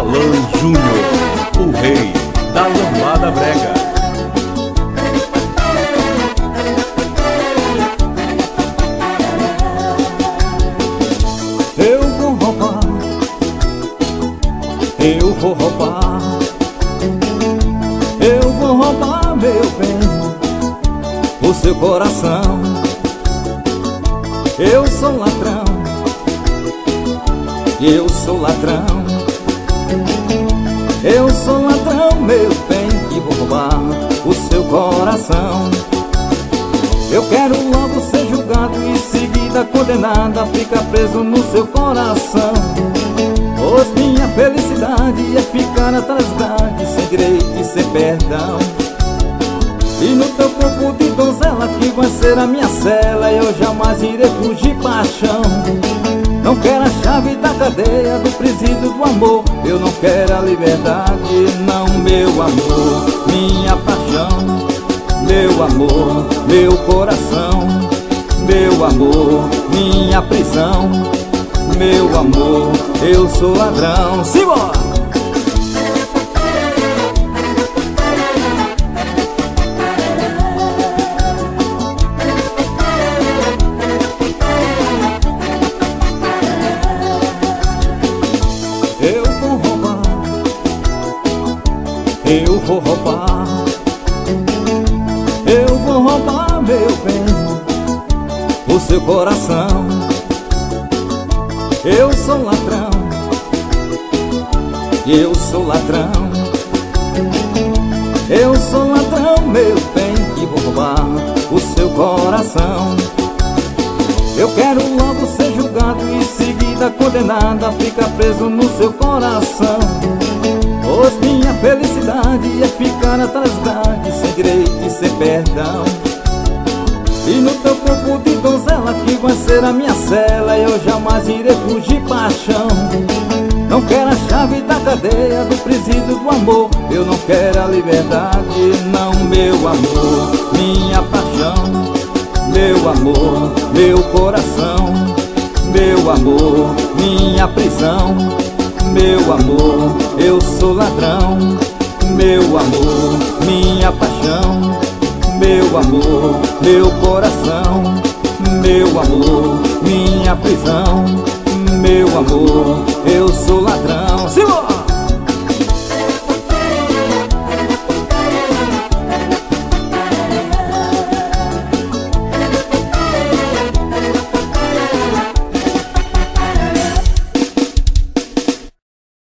Alan Júnior, o rei da lambada brega. Eu vou roubar, eu vou roubar, eu vou roubar, meu bem, o seu coração. Eu sou ladrão, eu sou ladrão, eu sou ladrão, meu bem, e vou roubar o seu coração. Eu quero logo ser julgado e em seguida condenado a ficar preso no seu coração. Pois minha felicidade é ficar atrás grade, sem direito e sem perdão. E no teu corpo de donzela que vai ser a minha cela, eu jamais irei fugir paixão. Não quero a chave da cadeia, do presídio do amor, eu não quero a liberdade, não, meu amor, minha paixão. Meu amor, meu coração, meu amor, minha prisão. Meu amor, eu sou ladrão. Simbora! Eu vou roubar, eu vou roubar, eu vou roubar, meu bem, o seu coração. Eu sou ladrão, eu sou ladrão, eu sou ladrão, meu bem, e vou roubar o seu coração. Eu quero logo ser julgado e em seguida condenado a ficar preso no seu coração. Pois minha felicidade é ficar atrás grade, sem direito e sem perdão. E no teu corpo de donzela que vai ser a minha cela, eu jamais irei fugir paixão. Não quero a chave da cadeia, do presídio do amor, eu não quero a liberdade, não, meu amor, minha paixão. Meu amor, meu coração, meu amor, minha prisão. Meu amor, eu sou ladrão. Meu amor, minha paixão. Meu amor, meu coração. Meu amor, minha prisão. Meu amor, eu sou